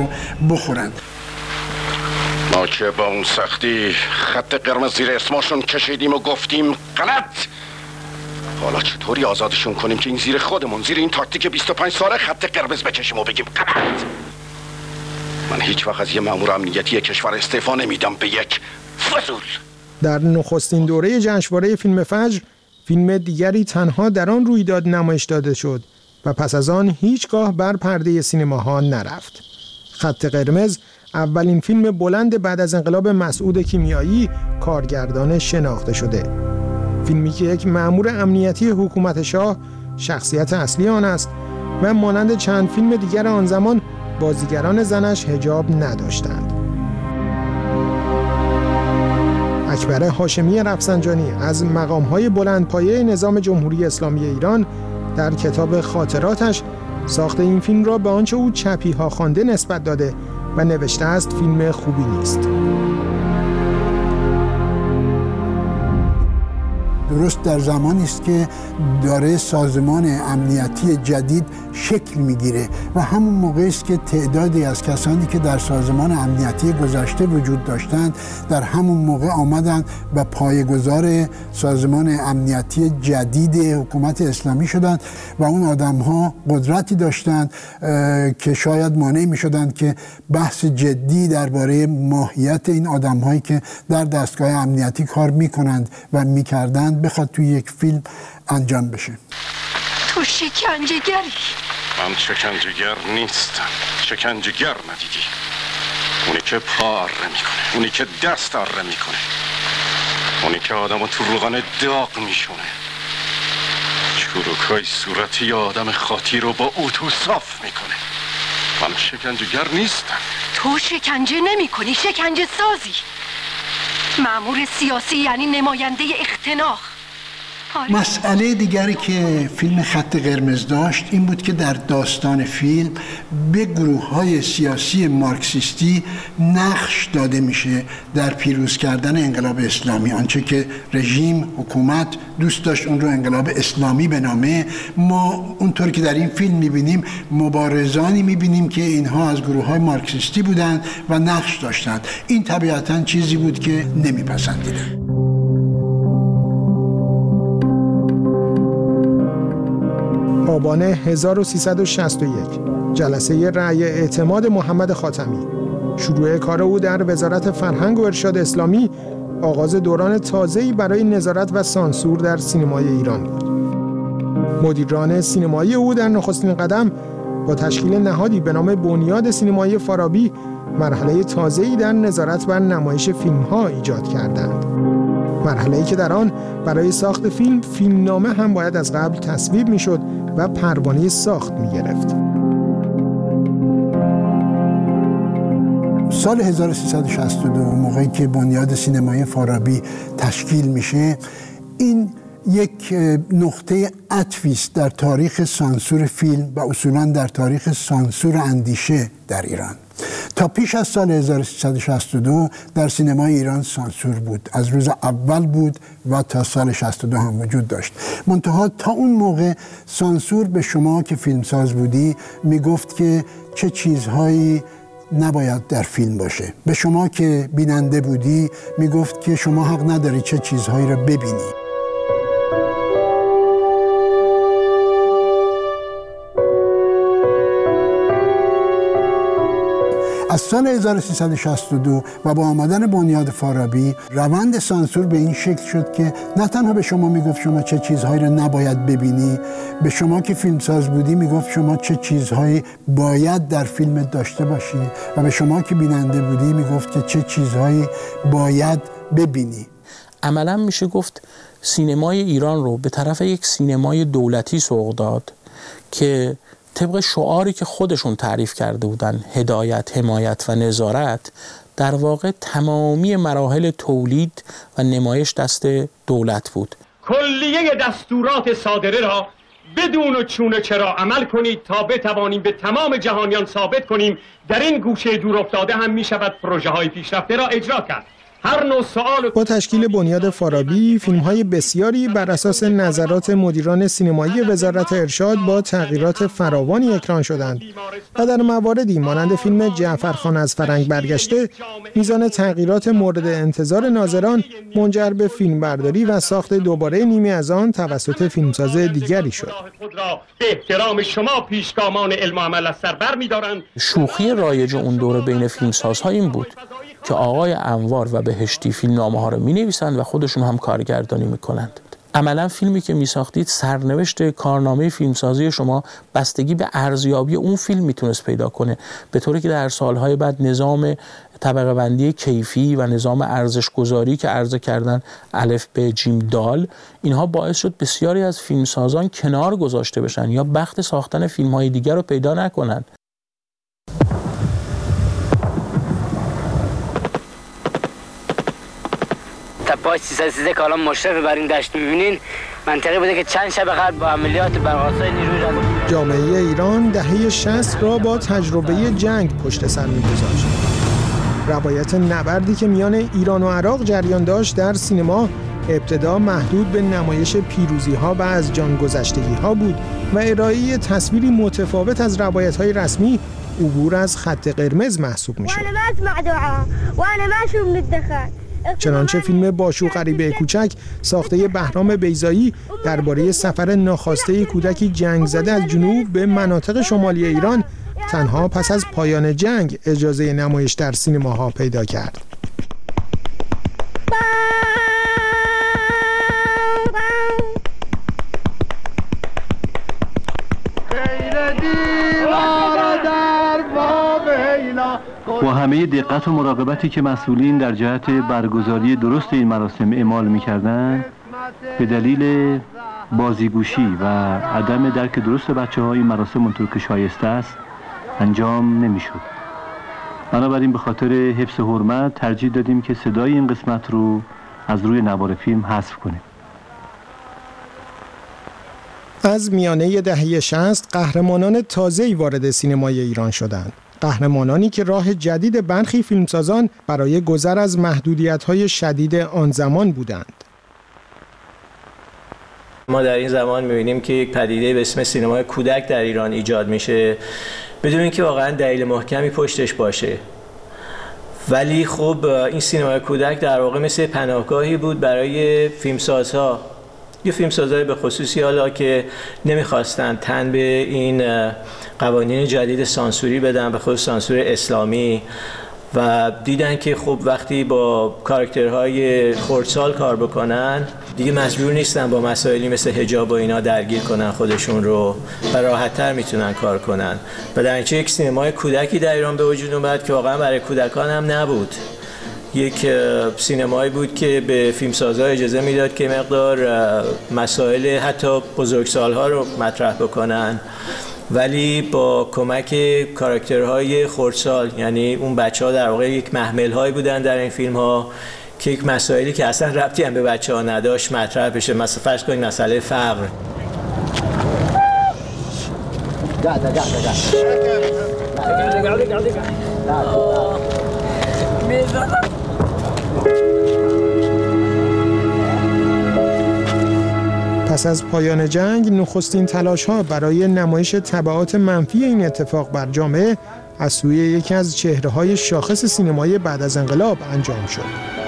رو بخورند. ما که با اون سختی خط قرمز زیر اسمشون کشیدیم و گفتیم غلط، حالا چطوری آزادشون کنیم که این زیر خودمون، زیر این تاکتیک 25 ساله خط قرمز بکشیم و بگیم غلط؟ من هیچ وقت از یه مأمور امنیتی کشور استعفا نمیدم به یک فضول. در نخستین دوره جشنواره فیلم فجر، فیلم دیگری تنها در آن رویداد نمایش داده شد و پس از آن هیچگاه بر پرده سینماها نرفت. خط قرمز اولین فیلم بلند بعد از انقلاب مسعود کیمیایی کارگردان شناخته شده. فیلمی که یک مأمور امنیتی حکومت شاه شخصیت اصلی آن است و مانند چند فیلم دیگر آن زمان بازیگران زنش حجاب نداشتند. اکبر هاشمی رفسنجانی از مقام‌های بلندپایه نظام جمهوری اسلامی ایران در کتاب خاطراتش ساخت این فیلم را به آنچه او چپی‌ها خوانده نسبت داده و نوشته است فیلم خوبی نیست. درست در زمانی است که داره سازمان امنیتی جدید شکل میگیره و همون موقع است که تعدادی از کسانی که در سازمان امنیتی گذشته وجود داشتند در همون موقع آمدند و پایه‌گذار سازمان امنیتی جدید حکومت اسلامی شدند و اون آدم‌ها قدرتی داشتند که شاید مانع می‌شدند که بحث جدی درباره ماهیت این آدم‌هایی که در دستگاه امنیتی کار می‌کنند و می‌کردند بخواد توی یک فیلم انجام بشه. تو شکنجه‌گری؟ من شکنجه‌گر نیستم. شکنجه‌گر ندیدی؟ اونی که پا اره میکنه، اونی که دست اره میکنه، اونی که آدمو تو روغن داغ میشونه، چروکای صورتی یا آدم خاطی رو با اتو صاف میکنه. من شکنجه‌گر نیستم. تو شکنجه نمی کنی، شکنجه سازی. مأمور سیاسی یعنی نماینده اختناق. مسئله دیگری که فیلم خط قرمز داشت این بود که در داستان فیلم به گروه‌های سیاسی مارکسیستی نقش داده میشه در پیروز کردن انقلاب اسلامی. آنچه که رژیم، حکومت دوست داشت اون رو انقلاب اسلامی بنامه، ما اونطور که در این فیلم میبینیم مبارزانی میبینیم که اینها از گروه‌های مارکسیستی بودند و نقش داشتند. این طبیعتاً چیزی بود که نمیپسندیدن. آبان 1361 جلسه رأی اعتماد محمد خاتمی، شروع کار او در وزارت فرهنگ و ارشاد اسلامی آغاز دوران تازه‌ای برای نظارت و سانسور در سینمای ایران بود. مدیران سینمایی او در نخستین قدم با تشکیل نهادی به نام بنیاد سینمایی فارابی مرحله تازه‌ای در نظارت بر نمایش فیلم‌ها ایجاد کردند. مرحله‌ای که در آن برای ساخت فیلم، فیلمنامه هم باید از قبل تصویب می‌شد و پروانه ساخت می‌گرفت. سال 1362 موقعی که بنیاد سینمای فارابی تشکیل میشه، این یک نقطه عطفی است در تاریخ سانسور فیلم و اصولاً در تاریخ سانسور اندیشه در ایران. تا پیش از سال 1362 در سینمای ایران سانسور بود، از روز اول بود و تا سال 62 هم وجود داشت. منتها تا اون موقع سانسور به شما که فیلمساز بودی میگفت که چه چیزهایی نباید در فیلم باشه. به شما که بیننده بودی میگفت که شما حق نداری چه چیزهایی را ببینی. از سال 1362 و با آمدن بنیاد فارابی روند سانسور به این شکل شد که نه تنها به شما میگفت شما چه چیزهایی رو نباید ببینی، به شما که فیلمساز بودی میگفت شما چه چیزهایی باید در فیلم داشته باشی و به شما که بیننده بودی میگفت که چه چیزهایی باید ببینی. عملا میشه گفت سینمای ایران رو به طرف یک سینمای دولتی سوق داد که طبق شعاری که خودشون تعریف کرده بودن، هدایت، حمایت و نظارت، در واقع تمامی مراحل تولید و نمایش دست دولت بود. کلیه دستورات صادره را بدون و چون و چرا عمل کنید تا بتوانیم به تمام جهانیان ثابت کنیم در این گوشه دور افتاده هم می شود پروژه های پیشرفته را اجرا کرد. هر نوع سوال با تشکیل بنیاد فارابی، فیلم‌های بسیاری بر اساس نظرات مدیران سینمایی وزارت ارشاد با تغییرات فراوانی اکران شدند و در مواردی مانند فیلم جعفرخان از فرنگ برگشته، میزان تغییرات مورد انتظار ناظران منجر به فیلمبرداری و ساخت دوباره نیمی از آن توسط فیلمساز دیگری شد. به احترام شما پیشگامان علم و عمل از سر برمی‌دارند. شوخی رایج اون دوره بین فیلمسازها این بود که آقای انوار و بهشتی فیلمنامه‌ها رو می‌نویسند و خودشون هم کارگردانی می‌کنند. عملاً فیلمی که می‌ساختید سرنوشت کارنامه فیلمسازی شما بستگی به ارزیابی اون فیلم میتونست پیدا کنه، به طوری که در سالهای بعد نظام طبقه بندی کیفی و نظام ارزش گذاری که عرضه کردن الف ب جیم دال، اینها باعث شد بسیاری از فیلمسازان کنار گذاشته بشن یا بخت ساختن فیلم‌های دیگر رو پیدا نکنند. پای 313 که الان مشرف بر این دشت می‌بینین منطقه بوده که چند شب قبل با عملیات برق‌آسای نیروی را جامعه ایران دهه 60 را با تجربه جنگ پشت سر می‌گذاشت. روایت نبردی که میان ایران و عراق جریان داشت در سینما ابتدا محدود به نمایش پیروزی‌ها و از جان گذشتگی‌ها بود و ارائه تصویری متفاوت از روایت‌های رسمی عبور از خط قرمز محسوب می‌شد. چنانچه فیلم باشو غریبه کوچک ساخته بهرام بیضایی درباره سفر ناخواسته کودکی جنگ زده از جنوب به مناطق شمالی ایران تنها پس از پایان جنگ اجازه نمایش در سینماها پیدا کرد. با همه دقت و مراقبتی که مسئولین در جهت برگزاری درست این مراسم اعمال می‌کردند، به دلیل بازیگوشی و عدم درک درست بچه‌ها این مراسم اونطور که شایسته است انجام نمی‌شد. بنابراین به خاطر حفظ حرمت ترجیح دادیم که صدای این قسمت رو از روی نوار فیلم حذف کنیم. از میانه دهه 60 قهرمانان تازه‌ای وارد سینمای ایران شدند. قهرمانانی که راه جدید برخی فیلمسازان برای گذر از محدودیت‌های شدید آن زمان بودند. ما در این زمان می‌بینیم که یک پدیده به اسم سینمای کودک در ایران ایجاد میشه بدون اینکه واقعا دلیل محکمی پشتش باشه. ولی خب این سینمای کودک در واقع مثل پناهگاهی بود برای فیلمسازها. یه فیلمسازای به خصوصی حالا که نمیخواستن تن به این قوانین جدید سانسوری بدن، به خصوص سانسور اسلامی، و دیدن که خب وقتی با کاراکترهای خردسال کار بکنن دیگه مجبور نیستن با مسائلی مثل حجاب و اینا درگیر کنن خودشون رو و راحت‌تر میتونن کار کنن. و در نتیجه یک سینمای کودکی در ایران به وجود اومد که واقعا برای کودکان هم نبود. یک سینمایی بود که به فیلمسازها اجازه میداد که مقدار مسائل حتی بزرگسال‌ها رو مطرح بکنن، ولی با کمک کاراکترهای خردسال، یعنی اون بچه‌ها در واقع یک محمل‌هایی بودن در این فیلم‌ها که یک مسائلی که اصلا ربطی هم به بچه‌ها نداشت مطرح بشه. مثلا فرض کنید مسئله فقر. پس از پایان جنگ نخستین تلاش‌ها برای نمایش تبعات منفی این اتفاق بر جامعه از سوی یکی از چهره‌های شاخص سینمای بعد از انقلاب انجام شد.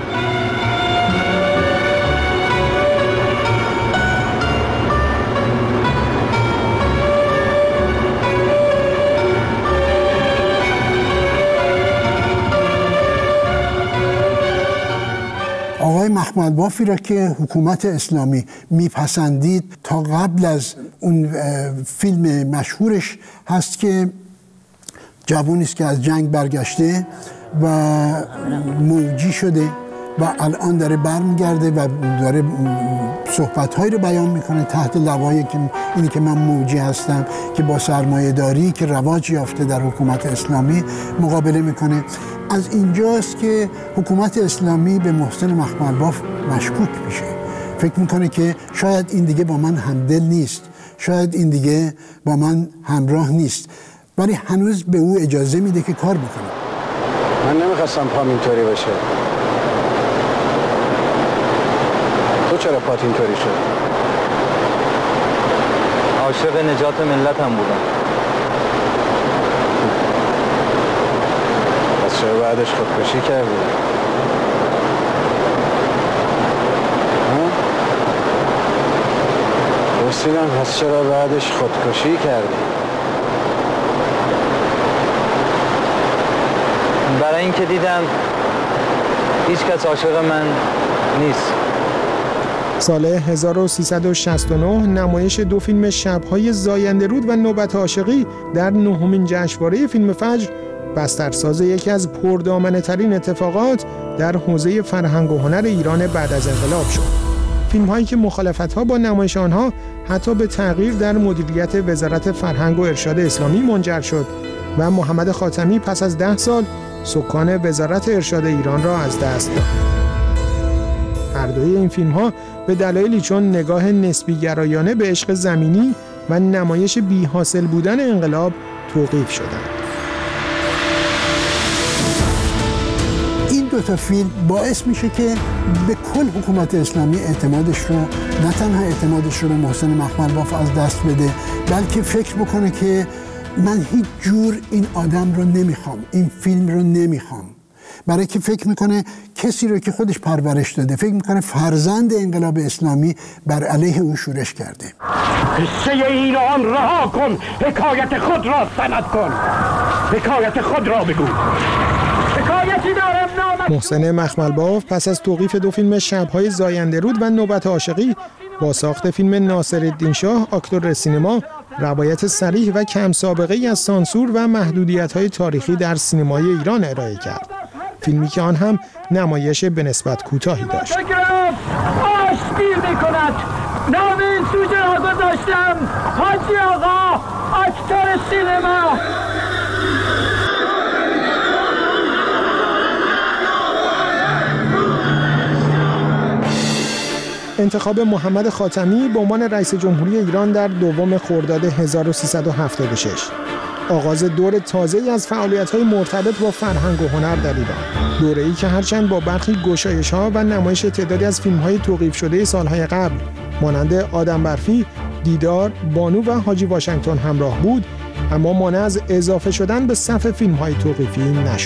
آقای مخمل بافی را که حکومت اسلامی میپسندید تا قبل از اون فیلم مشهورش هست که جوانی است که از جنگ برگشته و موجی شده و الان داره برمیگرده و داره صحبت‌هایی رو بیان میکنه تحت لوای اینی که من موجی هستم که با سرمایه‌داری که رواج یافته در حکومت اسلامی مقابله میکنه. از اینجاست که حکومت اسلامی به محسن مخملباف مشکوک میشه، فکر میکنه که شاید این دیگه با من همدل نیست، شاید این دیگه با من همراه نیست، ولی هنوز به او اجازه میده که کار بکنه. من نمیخواستم پام اینطوری باشه، چرا پات اینطوری شد؟ عاشق نجات ملتم بودم. پس چرا بعدش خودکشی کردی؟ رسیدم پس چرا بعدش خودکشی کردی؟ برای اینکه دیدم هیچ کس عاشق من نیست. سال 1369 نمایش دو فیلم شب‌های زاینده‌رود و نوبت عاشقی در 9مین جشنواره فیلم فجر بسترساز یکی از پردامنه‌ترین اتفاقات در حوزه فرهنگ و هنر ایران بعد از انقلاب شد. فیلم‌هایی که مخالفت‌ها با نمایش آنها حتی به تغییر در مدیریت وزارت فرهنگ و ارشاد اسلامی منجر شد و محمد خاتمی پس از 10 سال سکان وزارت ارشاد ایران را از دست داد. هر دوی این فیلم‌ها به دلایلی چون نگاه نسبی گرایانه به عشق زمینی و نمایش بی حاصل بودن انقلاب توقیف شدند. این دو تا فیلم باعث میشه که به کل حکومت اسلامی اعتمادش رو، نه تنها اعتمادش رو به محسن مخملباف از دست بده، بلکه فکر بکنه که من هیچ جور این آدم رو نمیخوام، این فیلم رو نمیخوام. برای که فکر میکنه کسی رو که خودش پرورش داده، فکر میکنه فرزند انقلاب اسلامی بر علیه او شورش کرده. قصه ایران رها کن، حکایت خود را سند کن، حکایت خود را بگو. حکایتی دارم نامش. محسن مخملباف پس از توقیف دو فیلم شب‌های زاینده‌رود و نوبت عاشقی با ساخت فیلم ناصرالدین شاه اکتور سینما روایت صریح و کم سابقه ای از سانسور و محدودیت‌های تاریخی در سینمای ایران ارائه کرد. فیلمی که آن هم نمایش به نسبت کوتاهی داشت. آشتیر می‌کند. نام این سوژه را گذاشتم حاجی آقا اکتور سینما. انتخاب محمد خاتمی به عنوان رئیس جمهوری ایران در 2 خرداد 1376 آغاز دور تازه‌ای از فعالیت‌های مرتبط با فرهنگ و هنر در ایران. دوره‌ای که هرچند با برخی گشایش‌ها و نمایش تعدادی از فیلم‌های توقیف شده سال‌های قبل مانند آدم برفی، دیدار، بانو و حاجی واشنگتن همراه بود، اما مانع از اضافه شدن به صف فیلم‌های توقیفی نشد.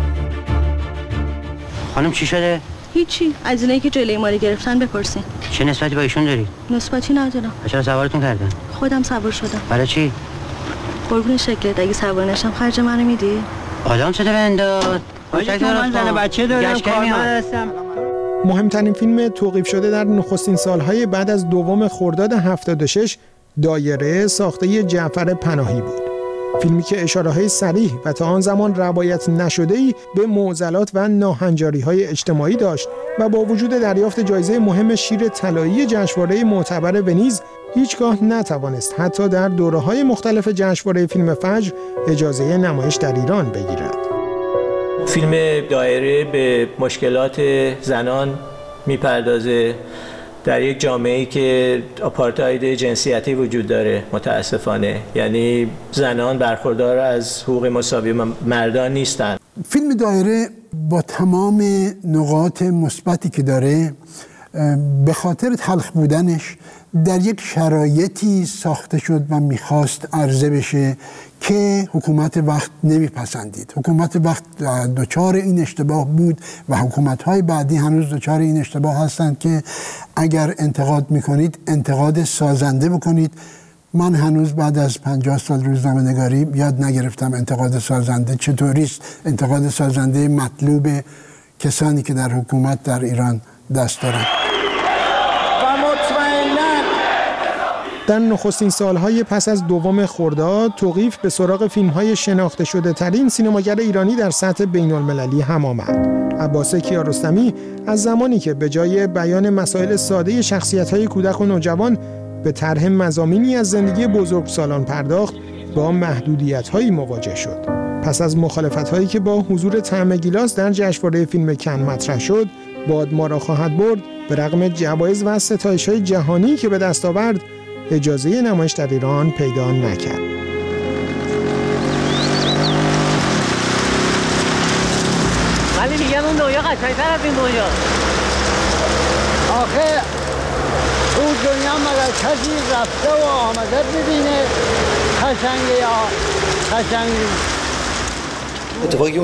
خانم چی شده؟ هیچی، از اینایی که جلوی ما رو گرفتن بپرسین. چه نسبتی با ایشون داری؟ نسبتی ندارم. چرا سوارتون کردن؟ خودم سوار شدم. برای چی؟ قربون شکلت، اگه سوار نشم خرج منو میدی؟ آدم شده بنداد. من زن بچه دارم، کارمند هستم. مهمترین فیلم توقیف شده در نخستین سالهای بعد از 2 خرداد 76 دایره ساخته جعفر پناهی بود. فیلمی که اشاره‌های صریح و تا آن زمان روایت نشده‌ای به معضلات و ناهنجاری‌های اجتماعی داشت و با وجود دریافت جایزه مهم شیر طلایی جشنواره معتبر ونیز هیچگاه نتوانست حتی در دوره‌های مختلف جشنواره فیلم فجر اجازه نمایش در ایران بگیرد. فیلم دایره به مشکلات زنان میپردازه در یک جامعه‌ای که آپارتاید جنسیتی وجود داره متاسفانه، یعنی زنان برخوردار از حقوق مساوی مردان نیستن. فیلم دایره با تمام نقاط مثبتی که داره به خاطر تلخ بودنش در یک شرایطی ساخته شد و میخواست عرضه بشه که حکومت وقت نمیپسندید. حکومت وقت دچار این اشتباه بود و حکومت‌های بعدی هنوز دچار این اشتباه هستند که اگر انتقاد میکنید انتقاد سازنده بکنید. من هنوز بعد از 50 سال روزنامه‌نگاری یاد نگرفتم انتقاد سازنده چطوریست. انتقاد سازنده مطلوب کسانی که در حکومت در ایران دست دارند. در نخستین سالهای پس از 2 خرداد توقیف به سراغ فیلم‌های شناخته شده ترین سینماگر ایرانی در سطح بین‌المللی هم آمد. عباس کیارستمی از زمانی که به جای بیان مسائل ساده شخصیت‌های کودک و نوجوان به طرح مضامینی از زندگی بزرگسالان پرداخت، با محدودیت‌هایی مواجه شد. پس از مخالفت‌هایی که با حضور طعم گیلاس در جشنواره فیلم کن مطرح شد، باد ما را خواهد برد به رغم جوایز و ستایش‌های جهانی که به دست آورد، اجازه نمایش در ایران پیدا نکرد. ولی میگم اون دنیا قشنگ‌تر از این دنیا. آخه تو دنیا مگر کسی رفته و آمده ببینه قشنگی یا قشنگی؟ اتفاقی